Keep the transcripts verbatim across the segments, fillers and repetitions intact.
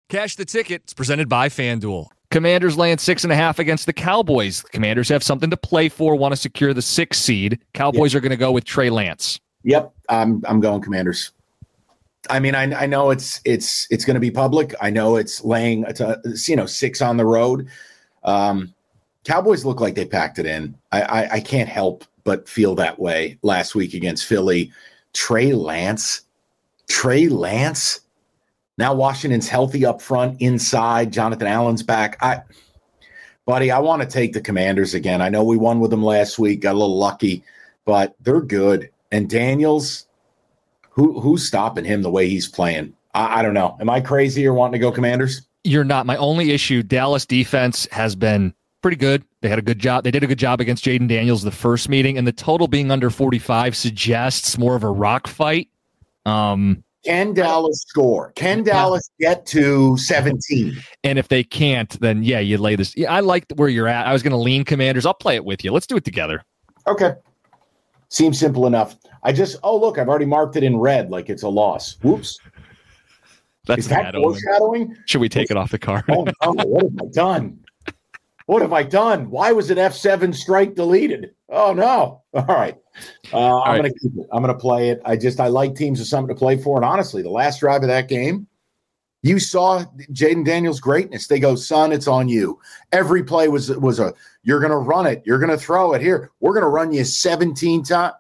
Cash the Ticket. It's presented by FanDuel. Commanders laying six and a half against the Cowboys. The Commanders have something to play for, want to secure the sixth seed. Cowboys yep. are going to go with Trey Lance. Yep, I'm I'm going Commanders. I mean, I I know it's it's it's going to be public. I know it's laying it's a, you know six on the road. Um, Cowboys look like they packed it in. I, I I can't help but feel that way last week against Philly. Trey Lance, Trey Lance. Now Washington's healthy up front, inside. Jonathan Allen's back. I, buddy, I want to take the Commanders again. I know we won with them last week, got a little lucky, but they're good. And Daniels, who who's stopping him the way he's playing? I, I don't know. Am I crazy or wanting to go Commanders? You're not. My only issue, Dallas defense has been pretty good. They had a good job. They did a good job against Jaden Daniels the first meeting, and the total being under forty-five suggests more of a rock fight. Um. Can Dallas score? Can Dallas get to seventeen? And if they can't, then yeah, you lay this. Yeah, I like where you're at. I was going to lean Commanders. I'll play it with you. Let's do it together. Okay. Seems simple enough. I just, oh, look, I've already marked it in red like it's a loss. Whoops. That's Is that foreshadowing? Should we take it off the card? Oh, no. What have I done? What have I done? Why was an F seven strike deleted? Oh, no. All right. Uh, I'm right. going to keep it. I'm going to play it. I just, I like teams with something to play for. And honestly, the last drive of that game, you saw Jaden Daniels' greatness. They go, son, it's on you. Every play was, was a, you're going to run it. You're going to throw it here. We're going to run you seventeen times.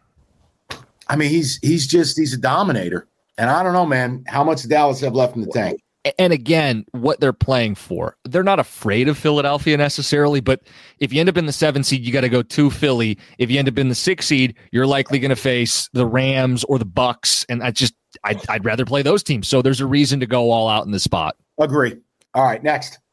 I mean, he's, he's just, he's a dominator. And I don't know, man, how much Dallas have left in the tank? And again, what they're playing for. They're not afraid of Philadelphia necessarily, but if you end up in the seven seed, you got to go to Philly. If you end up in the six seed, you're likely going to face the Rams or the Bucks. And I just, I'd, I'd rather play those teams. So there's a reason to go all out in this spot. Agree. All right, next.